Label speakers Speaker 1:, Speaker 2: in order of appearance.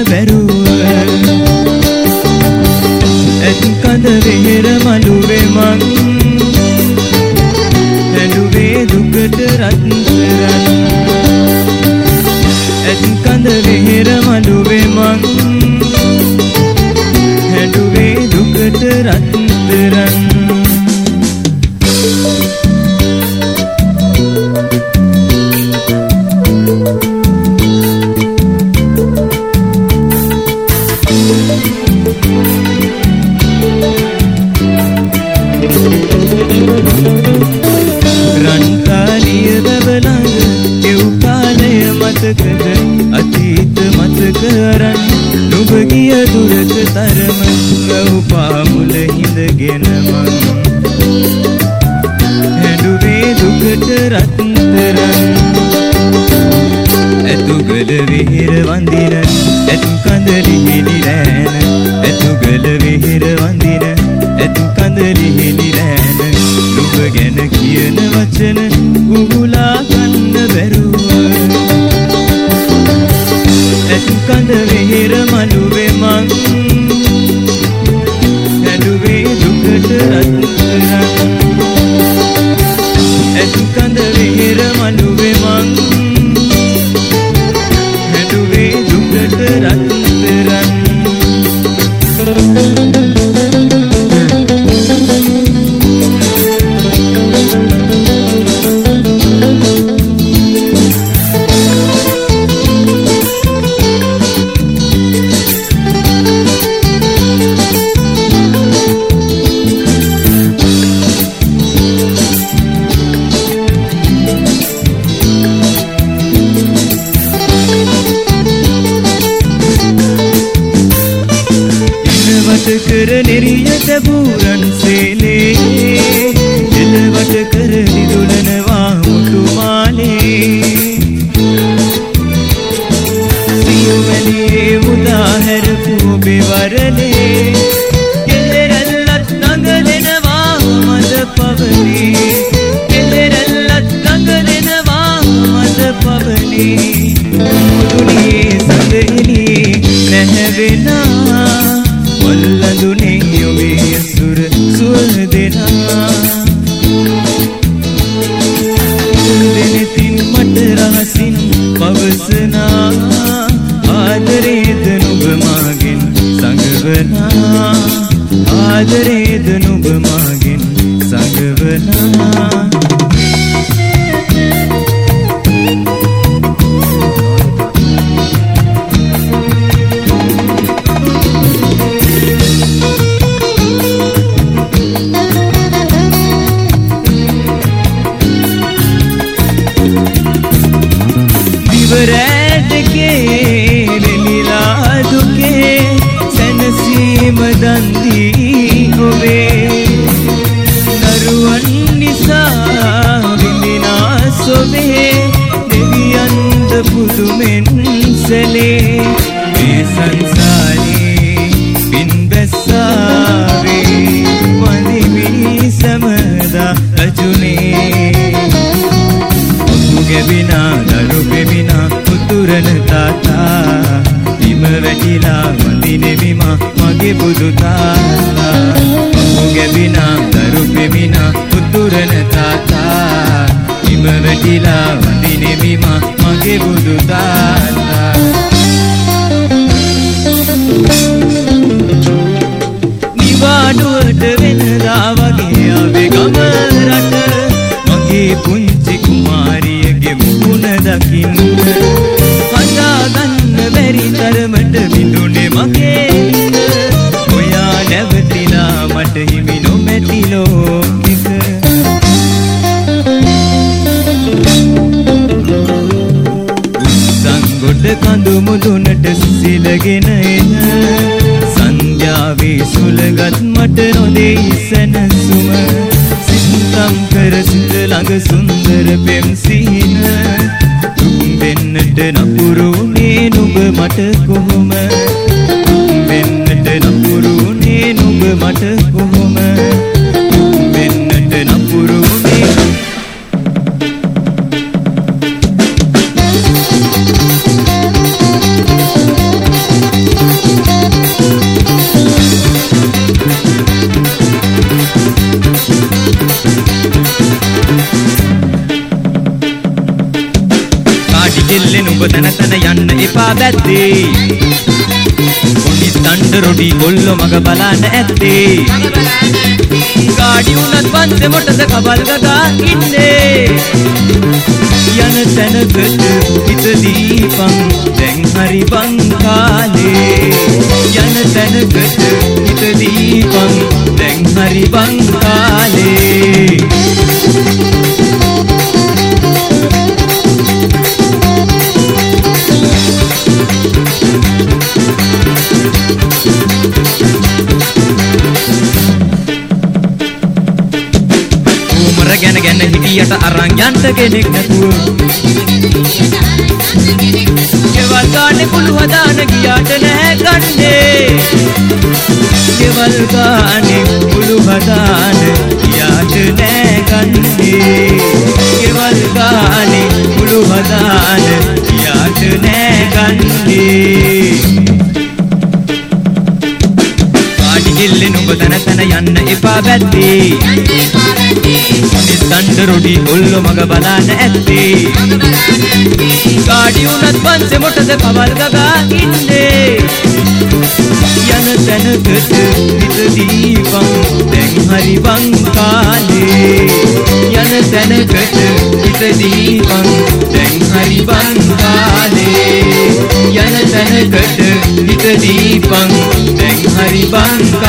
Speaker 1: බැරුව ඇත් කඳ වෙහෙර මළුවේ මං හැඬුවේ දුකට රත්තරන් ඇත් කඳ වෙහෙර මළුවේ මං හැඬුවේ දුකට රත්තරන් රන්කාලිය දවලඟ එව් කාලය මතකද අතීත මතක අරන් නුඹ ගිය දුරක තරම ගව් පාමුල හිඳගෙන මං හැඬුවේ දුකට රත්තරන් ඇතුගල විහිර වඳින ඇතු කඳලිහිලි රෑන ඇතුගල විහිර වඳින ඇතු කඳලිහිලි රෑන නුඹ ගැන කියන වචන උහුලා ගන්න බැරුව ඇතු කඳ විහිර මළුවේ මං හැඬුවේ දුකට රත්තරන් ඇතු කඳ විහිර මළුවේ මං හැඬුවේ දුකට රත්තරන් කර නෙරියට බුරන් සේලේ එළවට කර දිදුලනවා මුතු මාලේ සියුමැලියේ මුදා හැරපු බෙවරලේ කෙලෙරැල්ලත් නඟලෙනවා මද පවනේ කෙලෙරැල්ලත් නඟලෙනවා මද පවනේ මුදුනේ සඳෙලි නැහැවෙනා වල්ලඳුනේ ඔබේ සුර සුව දෙනා දෙනෙතින් මට රහසින් පවසනා ආදරේද නුඹ මාගෙන් සංගවනා ආදරේද නුඹ මාගෙන් සංගවනා දන්දී ඔබේ දරුවන් නිසා විඳිනා සොබේ දෙවියන්ද පුදුමෙන් සැලේ මේ සංසාරේ පින් බැස්සාවේ වඳිවි සමදා රජුනේ ඔතු ගැබිනා දරු පෙමිනා උතුරන තාතා බිම වැටිලා වඳිනෙවිමා මගේ බුදු තාත්තා ඔහු ගැබිනා දරු පෙමිනා උතුරන තාත්තා බිම වැටිලා වඳිනෙවිමා මගේ බුදු තාත්තා නිවාඩුවට වෙනදා වගේ ආවේ ගම රට මගේ පුංචි කුමාරියගේ මුහුණ දකින්න හදාගන්න බැරි තරමට විඳුනේ මගේ ඔයා නැවතිලා මට හිමි නොමැති ලෝකෙක උස්සංගොඩ කඳු මුදුනට සිසිලගෙන එන සන්ධ්‍යාවේ සුළඟත් මට නොදෙයි සැනසුම සිතම් කර සිත ළඟ සුන්දර පෙම් සිහින වෙන්නට නපුරුනේ නුඹ මට කොහොම වෙන්නට නපුරුනේ නුඹ මට කොහොම වෙන්නට නපුරුනේ තන තන යන්න එපා බැද්දේ කොනිත්තන්ඩ රොඩි කොල්ලෝ මග බලන්න ඇත්තේ ගාඩි උනත් පන්සේ මොටද කබල් ගගා ඉන්නේ යන තැනකට හිත දීපන් දැන් හරි බං කාලේ යන තැනකට හිත දීපන් දැන් හරි බං කාලේ ගැන හිටියට අරන් යන්න කෙනෙක් නැතුව ගෙවල් ගානේ කුළු හදාන ගියාට නැහැ කන්නේ ගෙවල් ගානේ කුළු හදාන ගියාට නැහැ කන්නේ ගෙවල් ගානේ කුළු හදාන ගියාට නැහැ කන්නේ පාටි ගෙල්ලේ නුඹ තන තන යන්න එපා බැද්දේ නිස්සන්ඩ රොඩි කොල්ලෝ මග බලන්න ඇත්තේ ගාඩි උනත් පන්සේ මොටද කවල් ගගා ඉන්නේ යන තැනකට හිත දීපන් දැන් හරි බං කාලේ යන තැනකට හිත දීපන් දැන් හරි බං කාලේ යන තැනකට හිත දීපන් දැන් හරි බං